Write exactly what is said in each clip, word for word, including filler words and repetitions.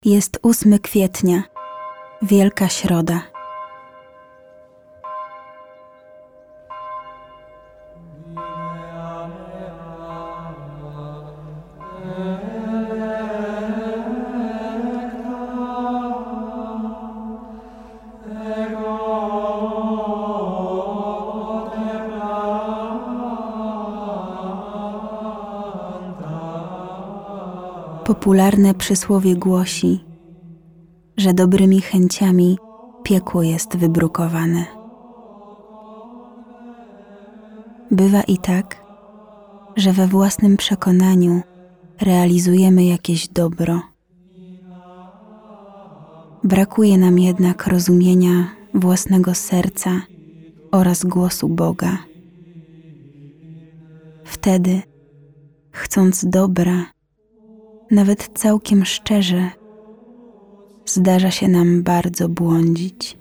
Jest ósmego kwietnia, Wielka Środa. Popularne przysłowie głosi, że dobrymi chęciami piekło jest wybrukowane. Bywa i tak, że we własnym przekonaniu realizujemy jakieś dobro. Brakuje nam jednak rozumienia własnego serca oraz głosu Boga. Wtedy, chcąc dobra, nawet całkiem szczerze, zdarza się nam bardzo błądzić.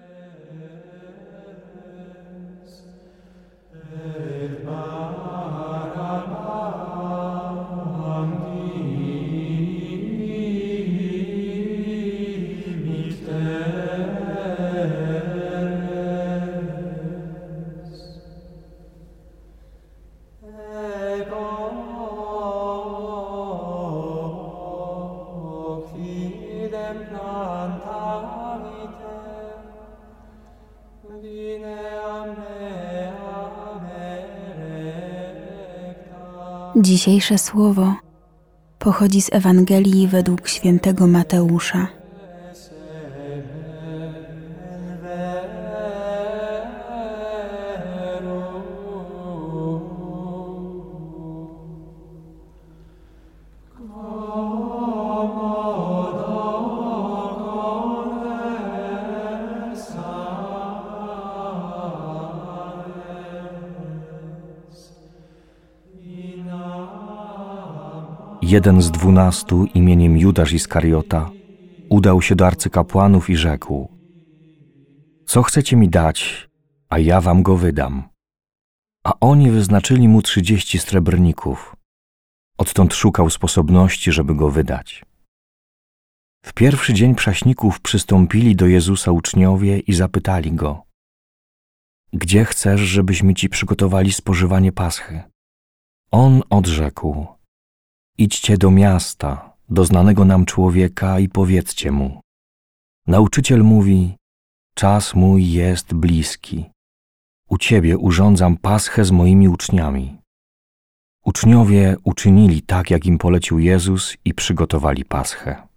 Dzisiejsze słowo pochodzi z Ewangelii według świętego Mateusza. Jeden z dwunastu, imieniem Judasz Iskariota, udał się do arcykapłanów i rzekł: Co chcecie mi dać, a ja wam go wydam? A oni wyznaczyli mu trzydzieści srebrników. Odtąd szukał sposobności, żeby go wydać. W pierwszy dzień prześników przystąpili do Jezusa uczniowie i zapytali go: Gdzie chcesz, żebyśmy ci przygotowali spożywanie Paschy? On odrzekł: Idźcie do miasta, do znanego nam człowieka i powiedzcie mu: Nauczyciel mówi, czas mój jest bliski. U ciebie urządzam Paschę z moimi uczniami. Uczniowie uczynili tak, jak im polecił Jezus i przygotowali Paschę.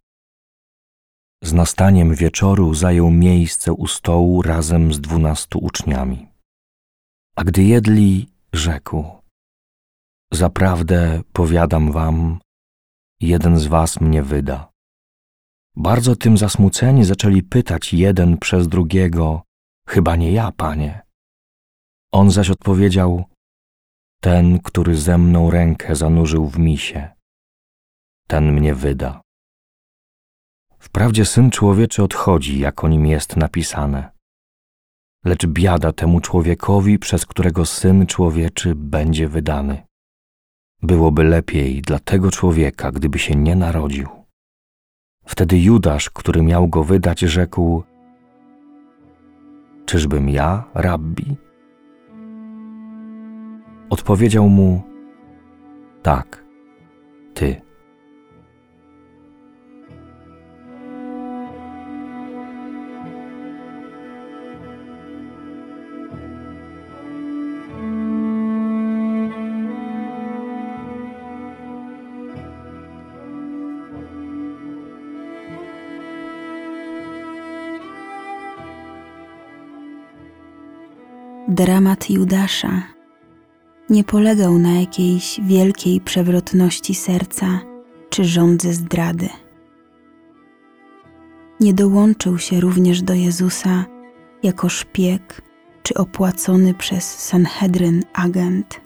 Z nastaniem wieczoru zajął miejsce u stołu razem z dwunastu uczniami. A gdy jedli, rzekł: Zaprawdę powiadam wam, jeden z was mnie wyda. Bardzo tym zasmuceni zaczęli pytać jeden przez drugiego: Chyba nie ja, Panie. On zaś odpowiedział: Ten, który ze mną rękę zanurzył w misie, ten mnie wyda. Wprawdzie Syn Człowieczy odchodzi, jak o nim jest napisane. Lecz biada temu człowiekowi, przez którego Syn Człowieczy będzie wydany. Byłoby lepiej dla tego człowieka, gdyby się nie narodził. Wtedy Judasz, który miał go wydać, rzekł: Czyżbym ja, rabbi? Odpowiedział mu: Tak, ty. Dramat Judasza nie polegał na jakiejś wielkiej przewrotności serca czy żądzy zdrady. Nie dołączył się również do Jezusa jako szpieg czy opłacony przez Sanhedryn agent.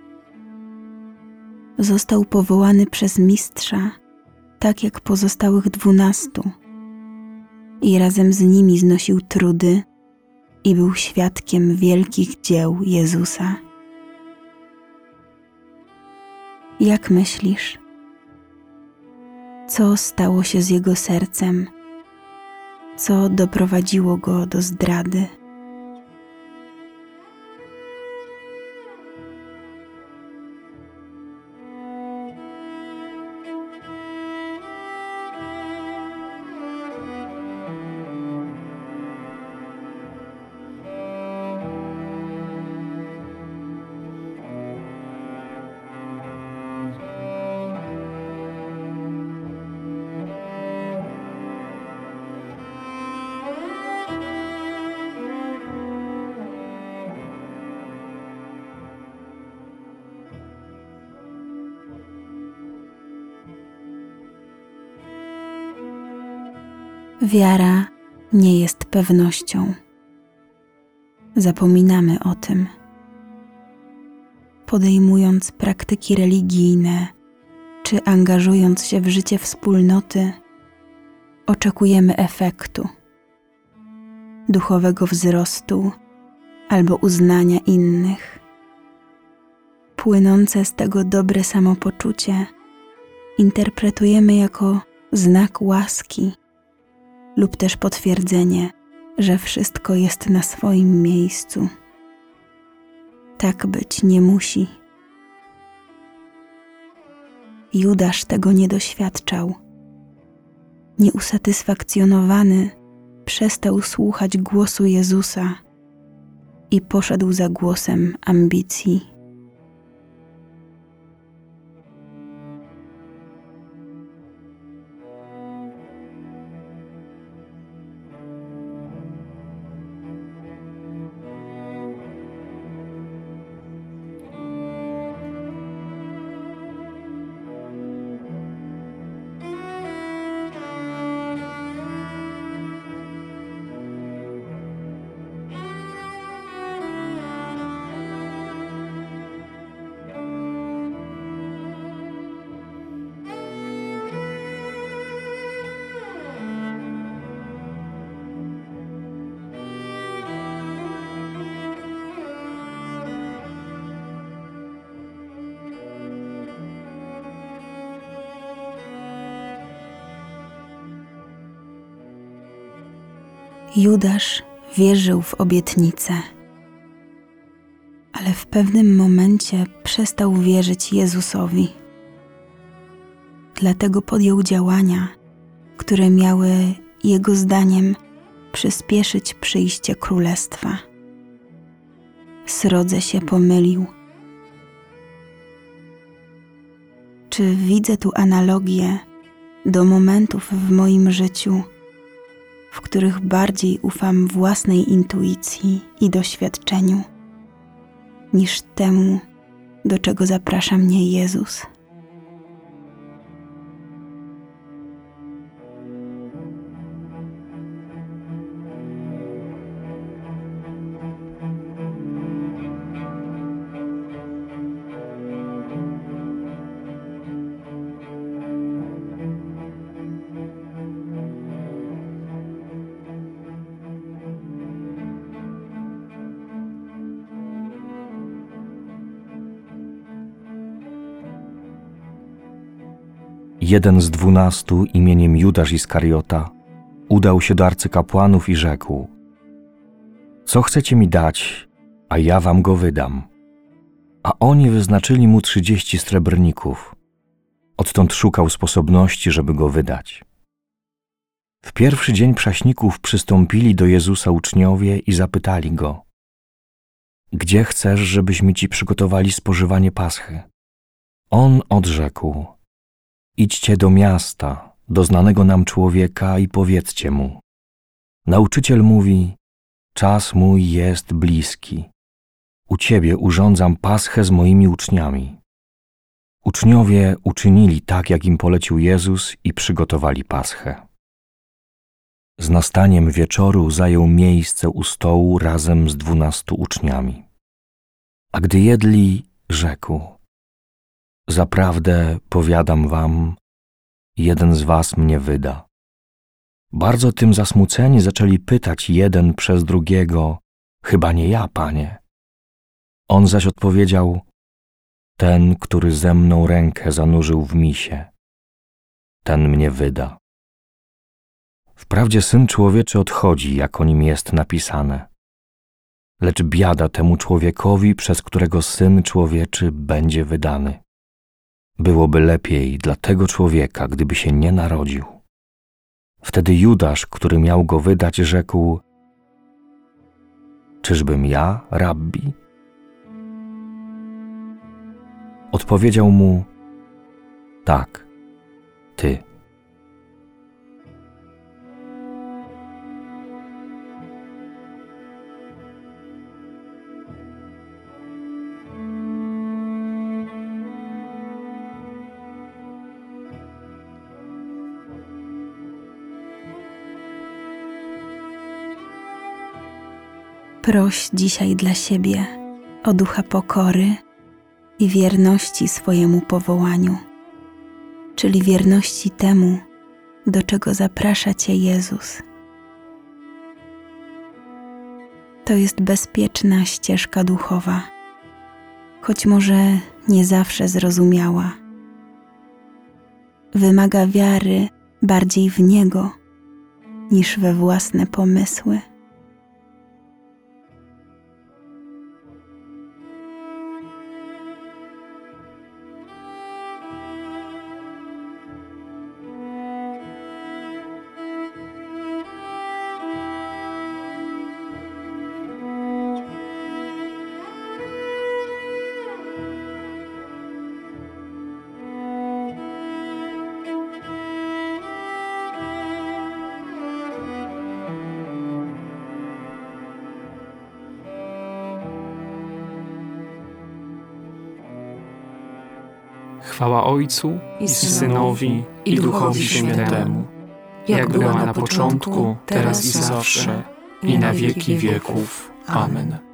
Został powołany przez mistrza, tak jak pozostałych dwunastu, i razem z nimi znosił trudy i był świadkiem wielkich dzieł Jezusa. Jak myślisz, Co stało się z jego sercem? Co doprowadziło go do zdrady? Wiara nie jest pewnością. Zapominamy o tym. Podejmując praktyki religijne czy angażując się w życie wspólnoty, oczekujemy efektu, duchowego wzrostu albo uznania innych. Płynące z tego dobre samopoczucie interpretujemy jako znak łaski lub też potwierdzenie, że wszystko jest na swoim miejscu. Tak być nie musi. Judasz tego nie doświadczał. Nieusatysfakcjonowany przestał słuchać głosu Jezusa i poszedł za głosem ambicji. Judasz wierzył w obietnicę, ale w pewnym momencie przestał wierzyć Jezusowi. Dlatego podjął działania, które miały, jego zdaniem, przyspieszyć przyjście królestwa. Srodze się pomylił. Czy widzę tu analogię do momentów w moim życiu, w których bardziej ufam własnej intuicji i doświadczeniu, niż temu, do czego zaprasza mnie Jezus? Jeden z dwunastu imieniem Judasz Iskariota udał się do arcykapłanów i rzekł: Co chcecie mi dać, a ja wam go wydam? A oni wyznaczyli mu trzydzieści srebrników. Odtąd szukał sposobności, żeby go wydać. W pierwszy dzień prześników przystąpili do Jezusa uczniowie i zapytali go: Gdzie chcesz, żebyśmy ci przygotowali spożywanie Paschy? On odrzekł: Idźcie do miasta, do znanego nam człowieka i powiedzcie mu: Nauczyciel mówi, czas mój jest bliski. U ciebie urządzam Paschę z moimi uczniami. Uczniowie uczynili tak, jak im polecił Jezus i przygotowali Paschę. Z nastaniem wieczoru zajął miejsce u stołu razem z dwunastu uczniami. A gdy jedli, rzekł: Zaprawdę powiadam wam, jeden z was mnie wyda. Bardzo tym zasmuceni zaczęli pytać jeden przez drugiego: Chyba nie ja, Panie. On zaś odpowiedział: Ten, który ze mną rękę zanurzył w misie. ten mnie wyda. Wprawdzie Syn Człowieczy odchodzi, jak o nim jest napisane. Lecz biada temu człowiekowi, przez którego Syn Człowieczy będzie wydany. Byłoby lepiej dla tego człowieka, gdyby się nie narodził. Wtedy Judasz, który miał go wydać, rzekł: Czyżbym ja, rabbi? Odpowiedział mu: Tak, ty. Proś dzisiaj dla siebie o ducha pokory i wierności swojemu powołaniu, czyli wierności temu, do czego zaprasza Cię Jezus. To jest bezpieczna ścieżka duchowa, choć może nie zawsze zrozumiała. Wymaga wiary bardziej w Niego niż we własne pomysły. Chwała Ojcu i Synowi i Duchowi Świętemu, jak była na początku, teraz i zawsze, i na wieki wieków. Amen.